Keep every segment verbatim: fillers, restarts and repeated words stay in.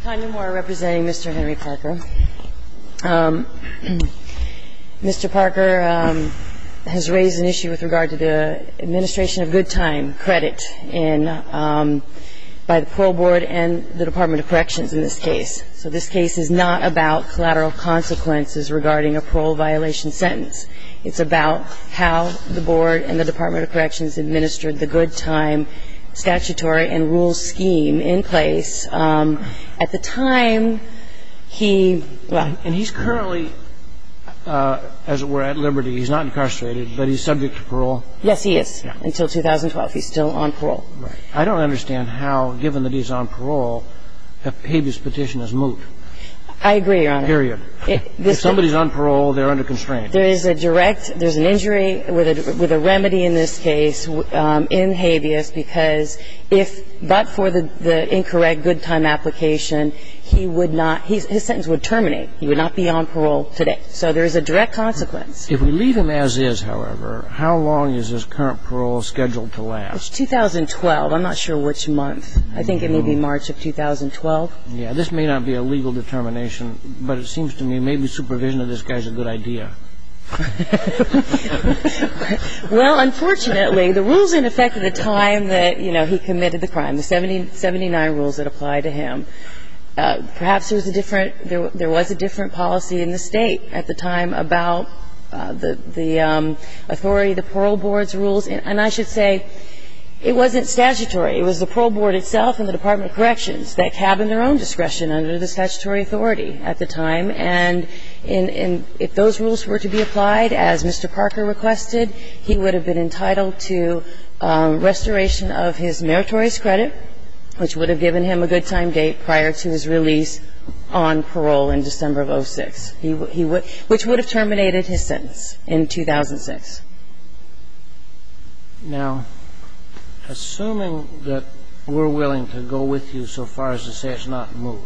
Tanya Moore representing Mister Henry Parker. Um, Mister Parker um, has raised an issue with regard to the administration of good time credit in, um, by the Parole Board and the Department of Corrections in this case. So this case is not about collateral consequences regarding a parole violation sentence. It's about how the Board and the Department of Corrections administered the good time statutory and rule scheme in place. Um, at the time, he, well. And he's currently, uh, as it were, at liberty. He's not incarcerated, but he's subject to parole. Yes, he is. Yeah. Until two thousand twelve. He's still on parole. Right. I don't understand how, given that he's on parole, a habeas petition is moot. I agree, Your Honor. Period. It, this if somebody's on parole, they're under constraint. There is a direct, there's an injury with a, with a remedy in this case um, in habeas because if, but for the, the incorrect good time application, he would not, his, his sentence would terminate. He would not be on parole today. So there is a direct consequence. If we leave him as is, however, how long is his current parole scheduled to last? It's two thousand twelve. I'm not sure which month. I think it may be March of two thousand twelve. Yeah, this may not be a legal determination, but it seems to me maybe supervision of this guy's a good idea. Well, unfortunately, the rules in effect at the time that, you know, he committed the crime, the seventy, seventy-nine rules that apply to him, uh, perhaps there was a different, there, there was a different policy in the state at the time about uh, the, the um, authority, the parole board's rules. And, and I should say, it wasn't statutory. It was the parole board itself and the Department of Corrections that cabined their own discretion under the statutory authority at the time. And in, in, if those rules were to be applied, as Mister Parker requested, he would have been entitled to um, restoration of his meritorious credit, which would have given him a good time date prior to his release on parole in December of oh six, he, he would, which would have terminated his sentence in two thousand six. Now, assuming that we're willing to go with you so far as to say it's not moot,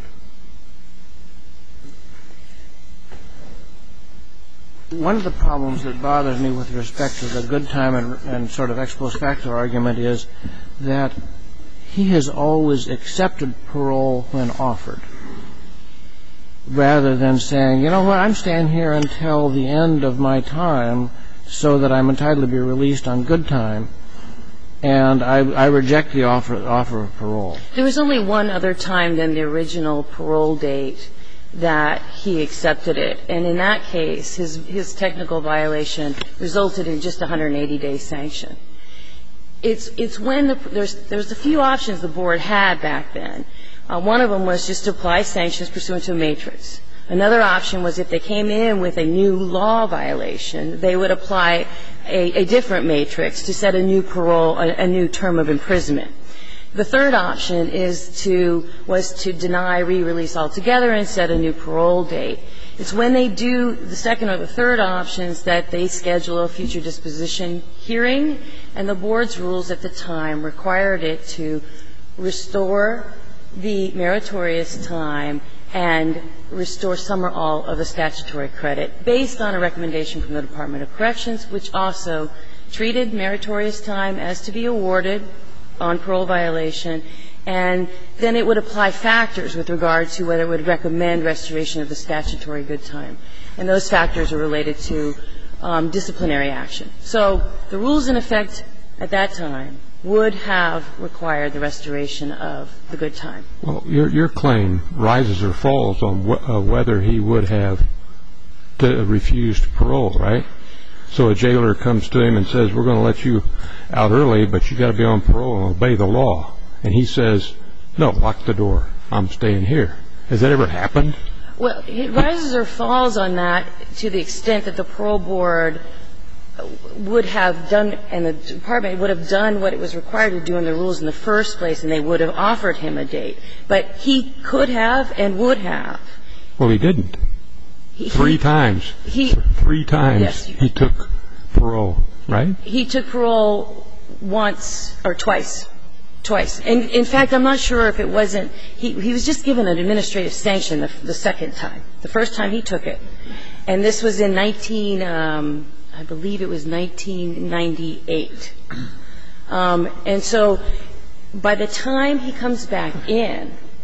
one of the problems that bothers me with respect to the good time and, and sort of ex post facto argument is that he has always accepted parole when offered, rather than saying, you know what, I'm staying here until the end of my time so that I'm entitled to be released on good time. And I, I reject the offer, offer of parole. There was only one other time than the original parole date that he accepted it. And in that case, his, his technical violation resulted in just a one hundred eighty day sanction. It's, it's when the, there's, there's a few options the board had back then. Uh, one of them was just to apply sanctions pursuant to a matrix. Another option was if they came in with a new law violation, they would apply a, a different matrix to set a new parole, a, a new term of imprisonment. The third option is to, was to deny re-release altogether and set a new parole date. It's when they do the second or the third options that they schedule a future disposition hearing, and the board's rules at the time required it to restore the meritorious time and restore some or all of the statutory credit based on a recommendation from the Department of Corrections, which also treated meritorious time as to be awarded on parole violation, and then it would apply factors with regard to whether it would recommend restoration of the statutory good time. And those factors are related to um, disciplinary action. So the rules in effect at that time would have required the restoration of the good time. Well, your, your claim rises or falls on wh- uh, whether he would have to refused parole, right? So a jailer comes to him and says, we're going to let you out early, but you got to be on parole and obey the law. And he says, no, lock the door. I'm staying here. Has that ever happened? Well, it rises or falls on that to the extent that the parole board would have done, and the department would have done what it was required to do in the rules in the first place, and they would have offered him a date. But he could have and would have. Well, he didn't. He, Three he, times. He, Three times yes. he took parole, right? He took parole once or twice. Twice. And in fact, I'm not sure if it wasn't he, he was just given an administrative sanction the, the second time. The first time he took it. And this was in nineteen um, I believe it was nineteen ninety-eight. Um, and so by the time he comes back in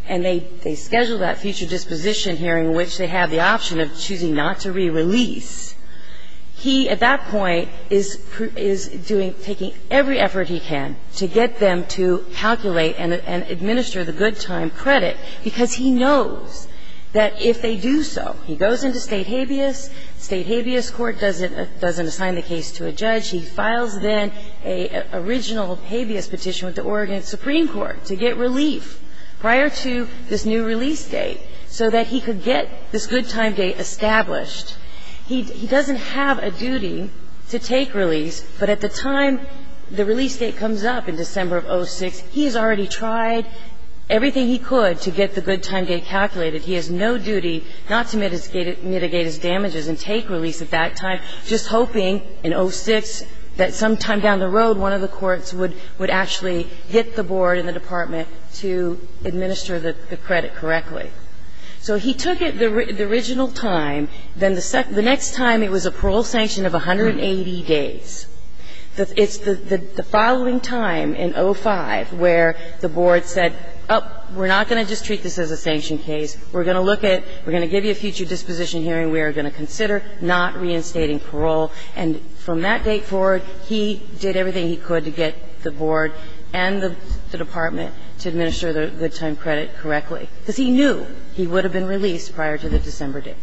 and they, they schedule that future disposition hearing in which they have the option of choosing not to re-release, he, at that point, is is doing taking every effort he can to get them to calculate and, and administer the good time credit, because he knows that if they do so, he goes into state habeas, state habeas court doesn't uh, doesn't assign the case to a judge. He files then a, a original habeas petition with the Oregon Supreme Court to get relief prior to this new release date, so that he could get this good time date established. He, he doesn't have a duty to take release, but at the time the release date comes up in December of oh six, he has already tried everything he could to get the good time date calculated. He has no duty not to mitigate, mitigate his damages and take release at that time, just hoping in oh six that sometime down the road one of the courts would, would actually get the board and the department to administer the, the credit correctly. So he took it the, the original time. Then the, sec, the next time it was a parole sanction of one hundred eighty days. The, it's the, the, the following time in oh five where the board said, oh, we're not going to just treat this as a sanction case. We're going to look at, we're going to give you a future disposition hearing. We are going to consider not reinstating parole. And from that date forward, he did everything he could to get the board and the, the department to administer the good time credit correctly, because he knew he would have been released prior to the December date.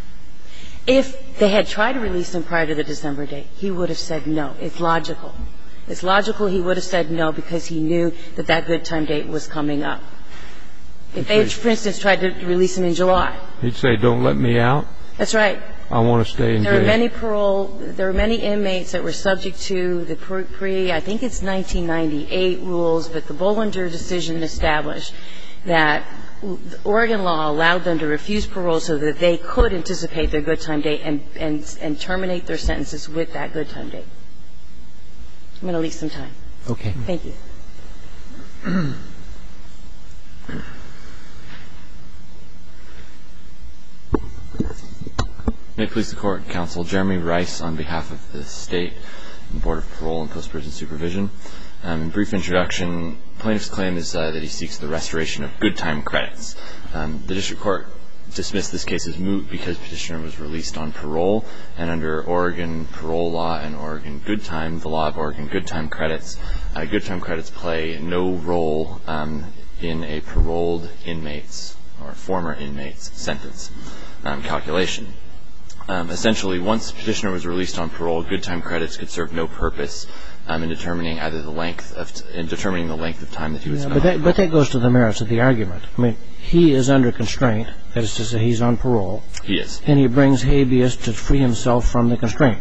If they had tried to release him prior to the December date, he would have said no. It's logical. It's logical he would have said no because he knew that that good time date was coming up. If they, for instance, tried to release him in July. He'd say, don't let me out. That's right. I want to stay in jail. There are many parole, there are many inmates that were subject to the pre, I think it's nineteen ninety-eight rules, but the Bollinger decision established that Oregon law allowed them to refuse parole so that they could anticipate their good time date and, and, and terminate their sentences with that good time date. I'm going to leave some time. Okay. Thank you. May it please the Court, Counsel Jeremy Rice on behalf of the State and Board of Parole and Post-Prison Supervision. Um, in brief introduction, plaintiff's claim is uh, that he seeks the restoration of good time credits. Um, the district court dismissed this case as moot because petitioner was released on parole, and under Oregon parole law and Oregon good time, the law of Oregon good time credits, uh, good time credits play no role um, in a paroled inmate's or former inmate's sentence um, calculation. Um, essentially, once petitioner was released on parole, good time credits could serve no purpose um, in determining either the length of t- in determining the length of time that he was. Yeah, but that, but that goes to the merits of the argument. I mean, he is under constraint. That is to say, he's on parole. He is, and he brings habeas to free himself from the constraint.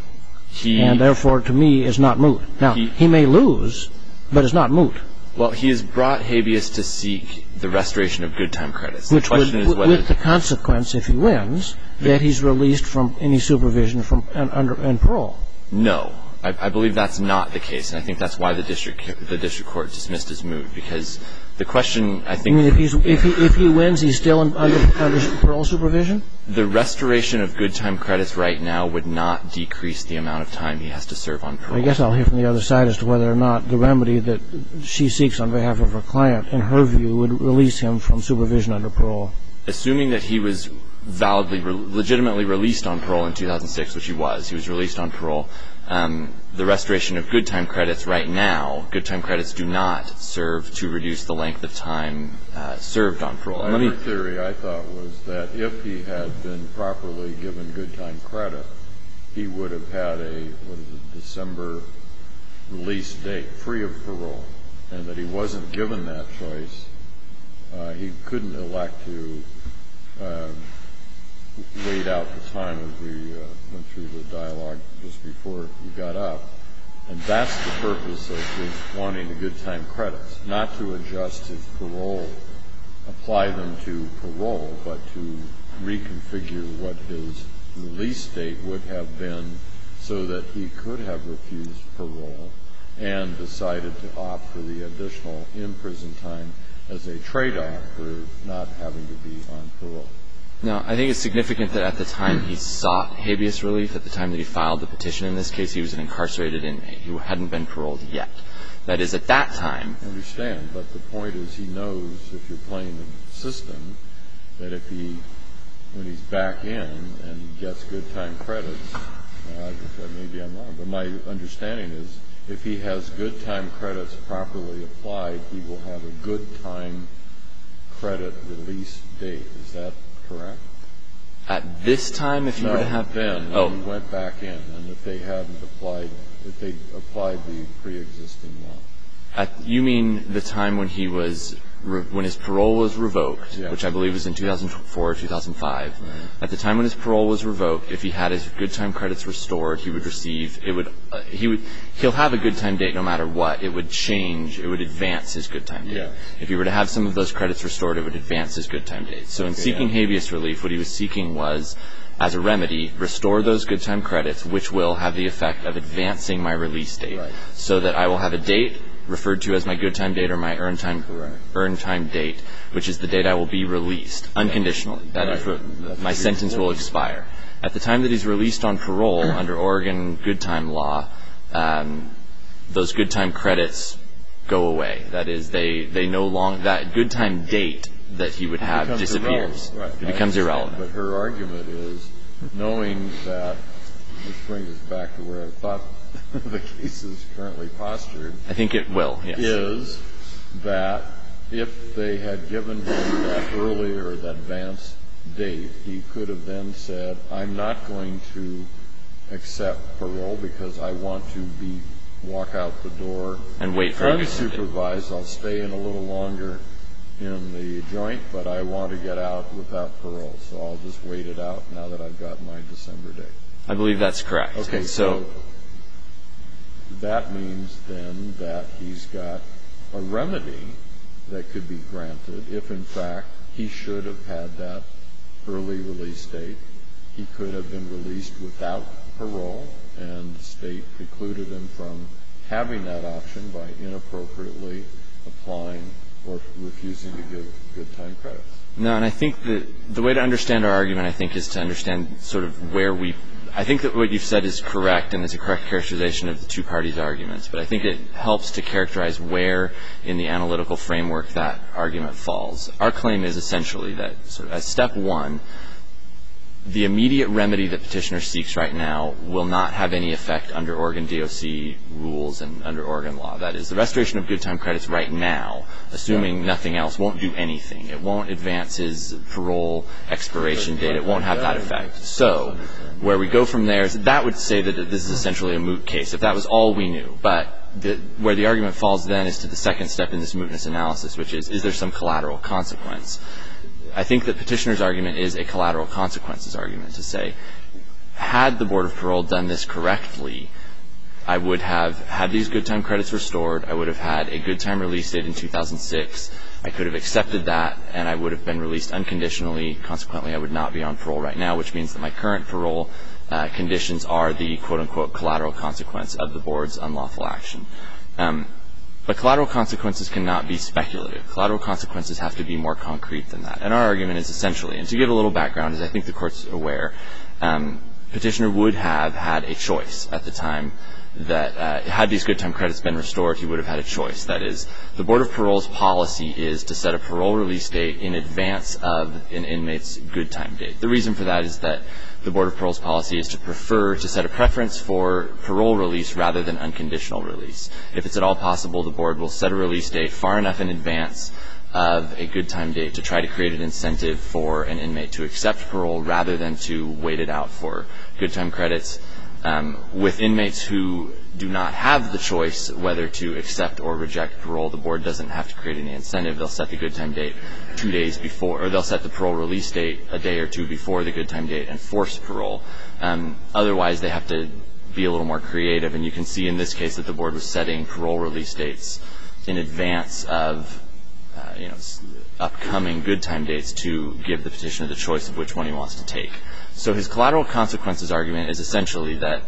He and therefore, to me, is not moot. Now, he, he may lose, but it's not moot. Well, he has brought habeas to seek the restoration of good time credits. Which the question would, is whether with the consequence, if he wins, that he's released from any supervision from and, under and parole. No, I, I believe that's not the case, and I think that's why the district the district court dismissed as moot, because the question I think. I mean, if he's if he if he wins, he's still in, under under parole supervision. The restoration of good time credits right now would not decrease the amount of time he has to serve on parole. I guess I'll hear from the other side as to whether or not the remedy that she seeks on behalf of her client, in her view, would release him from supervision under parole. Assuming that he was validly, legitimately released on parole in two thousand six, which he was, he was released on parole. Um, the restoration of good time credits right now, good time credits do not serve to reduce the length of time uh, served on parole. My other theory, I thought, was that if he had been properly given good time credit, he would have had a, what is it, December release date, free of parole, and that he wasn't given that choice. Uh, he couldn't elect to uh, wait out the time as we uh, went through the dialogue just before he got up. And that's the purpose of his wanting the good time credits, not to adjust his parole, apply them to parole, but to reconfigure what his release date would have been so that he could have refused parole and decided to opt for the additional in-prison time as a trade-off for not having to be on parole. Now, I think it's significant that at the time he sought habeas relief, at the time that he filed the petition in this case, he was an incarcerated inmate. He hadn't been paroled yet. That is, at that time. I understand, but the point is he knows, if you're playing the system, that if he, when he's back in and gets good time credits, uh, maybe I'm wrong, but my understanding is if he has good time credits properly applied, he will have a good time credit release date. Is that correct? At this time, if you no, were to have then oh. when he went back in, and if they hadn't applied, if they applied the pre-existing law. At, you mean the time when he was re, when his parole was revoked, yes. which I believe was in two thousand four or two thousand five. Right. At the time when his parole was revoked, if he had his good time credits restored, he would receive it would uh, he would he'll have a good time date no matter what. It would change. It would advance his good time date. Yes. If he were to have some of those credits restored, it would advance his good time date. So in okay, seeking yeah. habeas relief, what he was seeking was, as a remedy, restore those good time credits, which will have the effect of advancing my release date, right. so that I will have a date referred to as my good time date or my earned time earned time date, which is the date I will be released unconditionally. That right. is, my sentence will expire. At the time that he's released on parole under Oregon good time law, um, those good time credits go away. That is, they they no longer that good time date that he would have disappears. Right. It becomes irrelevant. But her argument is, knowing that, which brings us back to where I thought the case is currently postured. I think it will, yes. Is that if they had given him that earlier, that advance date, he could have then said, I'm not going to accept parole because I want to be walk out the door and wait for unsupervised. I'll stay in a little longer in the joint, but I want to get out without parole, so I'll just wait it out now that I've got my December date. I believe that's correct. Okay, so, so that means then that he's got a remedy that could be granted if, in fact, he should have had that early release date. He could have been released without parole, and the state precluded him from having that option by inappropriately applying or refusing to give good time credits. No, and I think that the way to understand our argument, I think, is to understand sort of where we – I think that what you've said is correct and is a correct characterization of the two parties' arguments, but I think it helps to characterize where in the analytical framework that argument falls. Our claim is essentially that sort of as step one, the immediate remedy that petitioner seeks right now will not have any effect under Oregon D O C rules and under Oregon law. That is, the restoration of good time credits right now, assuming nothing else, won't do anything. It won't advance his parole expiration date. It won't have that effect. So where we go from there is that would say that this is essentially a moot case, if that was all we knew. But the, where the argument falls then is to the second step in this mootness analysis, which is, is there some collateral consequence? I think that petitioner's argument is a collateral consequences argument to say, had the Board of Parole done this correctly, I would have had these good time credits restored. I would have had a good time release date in two thousand six. I could have accepted that, and I would have been released unconditionally. Consequently, I would not be on parole right now, which means that my current parole uh, conditions are the quote-unquote collateral consequence of the Board's unlawful action. Um, But collateral consequences cannot be speculative. Collateral consequences have to be more concrete than that. And our argument is essentially, and to give a little background, as I think the Court's aware, um, petitioner would have had a choice at the time that uh, had these good time credits been restored, he would have had a choice. That is, the Board of Parole's policy is to set a parole release date in advance of an inmate's good time date. The reason for that is that the Board of Parole's policy is to prefer to set a preference for parole release rather than unconditional release. If it's at all possible, the Board will set a release date far enough in advance of a good time date to try to create an incentive for an inmate to accept parole rather than to wait it out for good time credits. Um, with inmates who do not have the choice whether to accept or reject parole, the Board doesn't have to create any incentive. They'll set the good time date two days before, or they'll set the parole release date a day or two before the good time date and force parole. Um, otherwise, they have to be a little more creative, and you can see in this case that the Board was setting parole release dates in advance of uh, you know, upcoming good time dates to give the petitioner the choice of which one he wants to take. So his collateral consequences argument is essentially that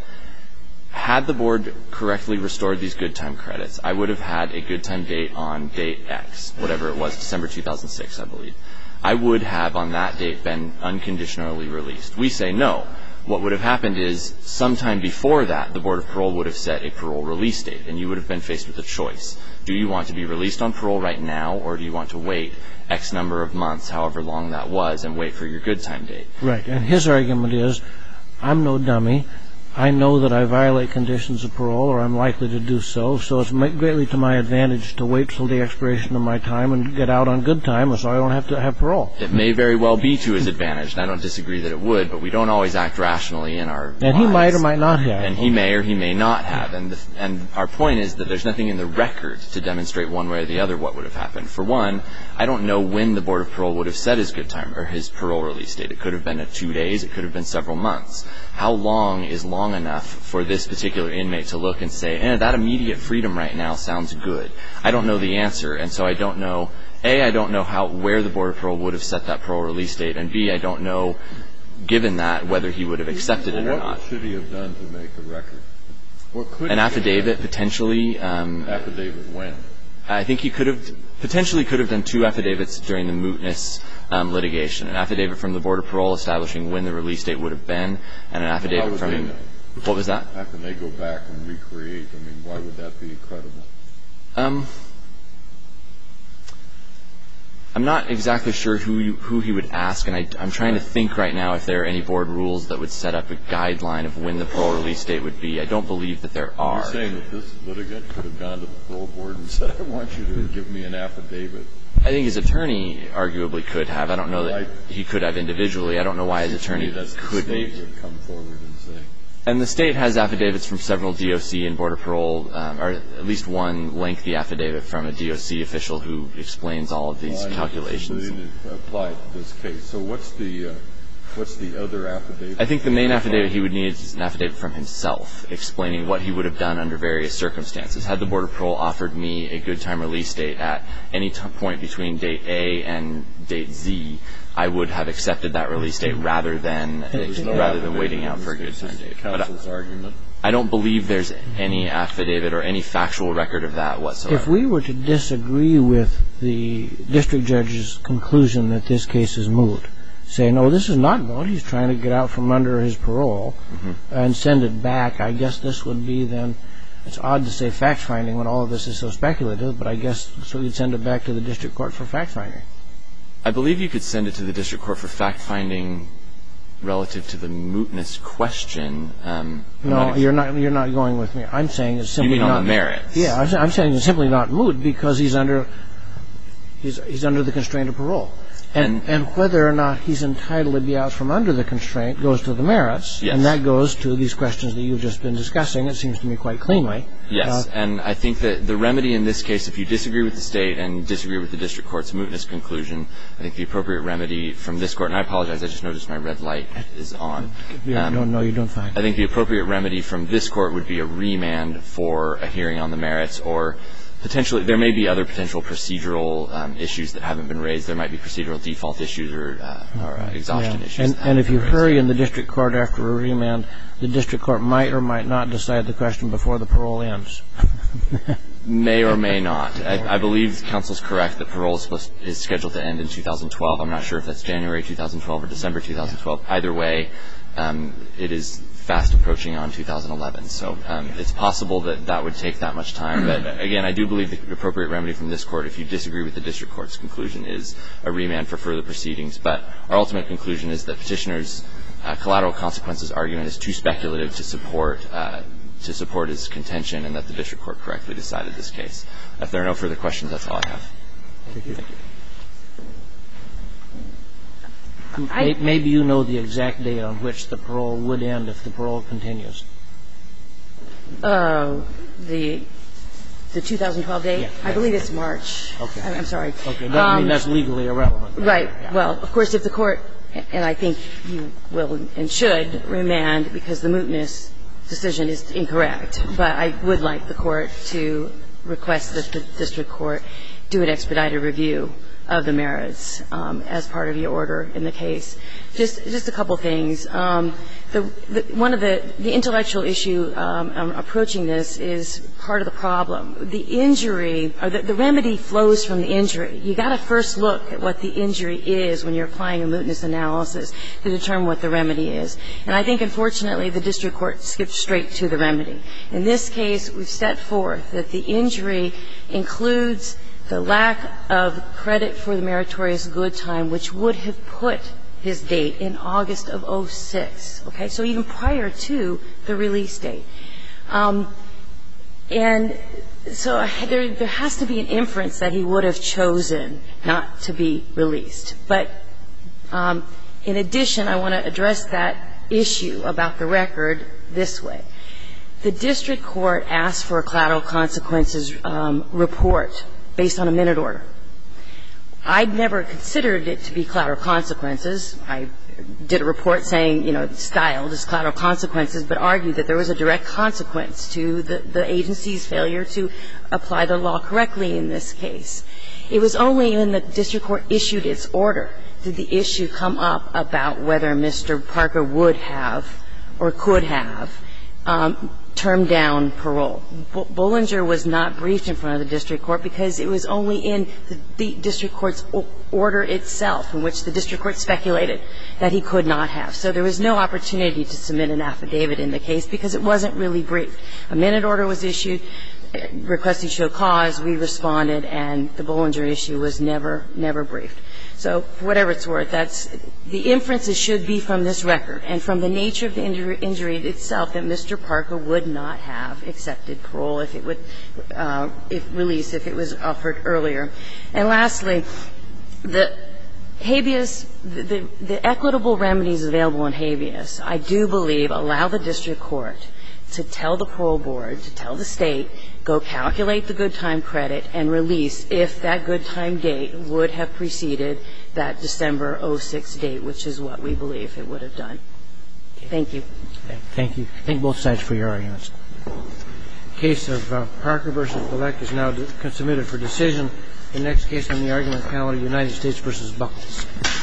had the Board correctly restored these good time credits, I would have had a good time date on date X, whatever it was, December two thousand six, I believe. I would have on that date been unconditionally released. We say no. what would have happened is sometime before that, the Board of Parole would have set a parole release date, and you would have been faced with a choice. Do you want to be released on parole right now, or do you want to wait X number of months, however long that was, and wait for your good time date? Right. And his argument is, I'm no dummy. I know that I violate conditions of parole, or I'm likely to do so, so it's greatly to my advantage to wait till the expiration of my time and get out on good time so I don't have to have parole. It may very well be to his advantage, and I don't disagree that it would, but we don't always act rationally in our And lives. he might or might not have. And he may or he may not have. And, the, and our point is that there's nothing in the record to demonstrate one way or the other what would have happened. For one, I don't know when the Board of Parole would have set his good time or his parole release date. It could have been at two days. It could have been several months. How long is long enough for this particular inmate to look and say, eh, that immediate freedom right now sounds good? I don't know the answer, and so I don't know, A, I don't know how where the Board of Parole would have set that parole release date, and B, I don't know, given that, whether he would have accepted it or not. What should he have done to make a record? What could An affidavit, potentially. Um, affidavit when? I think he could have potentially could have done two affidavits during the mootness um, litigation. An affidavit from the Board of Parole establishing when the release date would have been, and an affidavit from him. What was that? How can they go back and recreate? I mean, why would that be credible? Um, I'm not exactly sure who you, who he would ask, and I, I'm trying to think right now if there are any board rules that would set up a guideline of when the parole release date would be. I don't believe that there are. You're saying that this litigant could have gone to the parole board and said, I want you to give me an affidavit? I think his attorney arguably could have. I don't know that he could have individually. I don't know why his attorney couldn't. The state would come forward and say. And the state has affidavits from several D O C and Board of Parole, um, or at least one lengthy affidavit from a D O C official who explains all of these well, calculations. So they didn't apply to this case. So what's the uh, what's the other affidavit? I think the main affidavit he would need is an affidavit from himself, explaining what he would have done under various circumstances. Had the Board of Parole offered me a good time release date at any t- point between date A and date Z, I would have accepted that release date rather than no rather than waiting out for a good time date. Counsel's but I, argument. I don't believe there's any affidavit or any factual record of that whatsoever. If we were to disagree with the district judge's conclusion that this case is moot, say, no, this is not moot, he's trying to get out from under his parole, mm-hmm. and send it back, I guess this would be then, it's odd to say fact-finding when all of this is so speculative, but I guess so you'd send it back to the district court for fact-finding. I believe you could send it to the district court for fact-finding relative to the mootness question. Um, no, not you're not. You're not going with me. I'm saying it's simply you mean not. On the merits? Yeah, I'm, I'm saying it's simply not moot because he's under. He's he's under the constraint of parole, and and, and whether or not he's entitled to be out from under the constraint goes to the merits, yes. and that goes to these questions that you've just been discussing. It seems to me quite cleanly. Yes, uh, and I think that the remedy in this case, if you disagree with the state and disagree with the district court's mootness conclusion, I think the appropriate remedy from this court, and I apologize, I just noticed my red light is on. Um, no, no, you're doing fine. I think the appropriate remedy from this court would be a remand for a hearing on the merits, or potentially there may be other potential procedural um, issues that haven't been raised. There might be procedural default issues or, uh, or uh, exhaustion yeah. issues. And, and if you hurry in the district court after a remand, the district court might or might not decide the question before the parole ends. May or may not. I, I believe counsel's correct that parole is, supposed, is scheduled to end in two thousand twelve. I'm not sure if that's January two thousand twelve or December two thousand twelve. Either way, um, it is fast approaching on two thousand eleven. So um, it's possible that that would take that much time. But, again, I do believe the appropriate remedy from this court, if you disagree with the district court's conclusion, is a remand for further proceedings. But our ultimate conclusion is that petitioner's uh, collateral consequences argument is too speculative to support uh, to support his contention, and that the district court correctly decided this case. If there are no further questions, that's all I have. Thank you. Thank you. I, Maybe you know the exact date on which the parole would end if the parole continues. Uh, the the two thousand twelve date? Yeah. I believe it's March. Okay. I'm sorry. Okay. That, um, I mean, that's legally irrelevant. Right. Yeah. Well, of course, if the court, and I think you will and should remand because the mootness decision is incorrect, but I would like the court to request that the district court do an expedited review of the merits um, as part of the order in the case. Just just a couple things. Um, the, the, one of the, the intellectual issue um, um, approaching this is part of the problem. The injury, or the, the remedy flows from the injury. You got to first look at what the injury is when you're applying a mootness analysis to determine what the remedy is. And I think, unfortunately, the district court skipped straight to the remedy. In this case, we've set forth that the injury includes the lack of credit for the meritorious good time, which would have put his date in August of oh six, okay? So even prior to the release date. Um, and so there, there has to be an inference that he would have chosen not to be released. But um, in addition, I want to address that issue about the record this way. The district court asked for a collateral consequences um, report based on a minute order. I'd never considered it to be collateral consequences. I did a report saying, you know, styled as collateral consequences, but argued that there was a direct consequence to the, the agency's failure to apply the law correctly in this case. It was only when the district court issued its order did the issue come up about whether Mister Parker would have or could have um, termed down parole. Bollinger was not briefed in front of the district court because it was only in the, the district court's order itself in which the district court speculated that he could not have. So there was no opportunity to submit an affidavit in the case because it wasn't really briefed. A minute order was issued, requesting show cause, we responded, and the Bollinger issue was never, never briefed. So for whatever it's worth, that's the inferences should be from this record and from the nature of the injury, injury itself that Mister Parker would not have accepted parole if it would, uh, if release, if it was offered earlier. And lastly, the habeas, the, the, the equitable remedies available in habeas, I do believe allow the district court to tell the parole board, to tell the State, go calculate the good time credit and release if that good time date would have preceded that December oh six date, which is what we believe it would have done. Thank you. Thank you. Thank both sides for your arguments. The case of uh, Parker v. Bilek is now submitted for decision. The next case on the argument calendar, United States v. Buckles.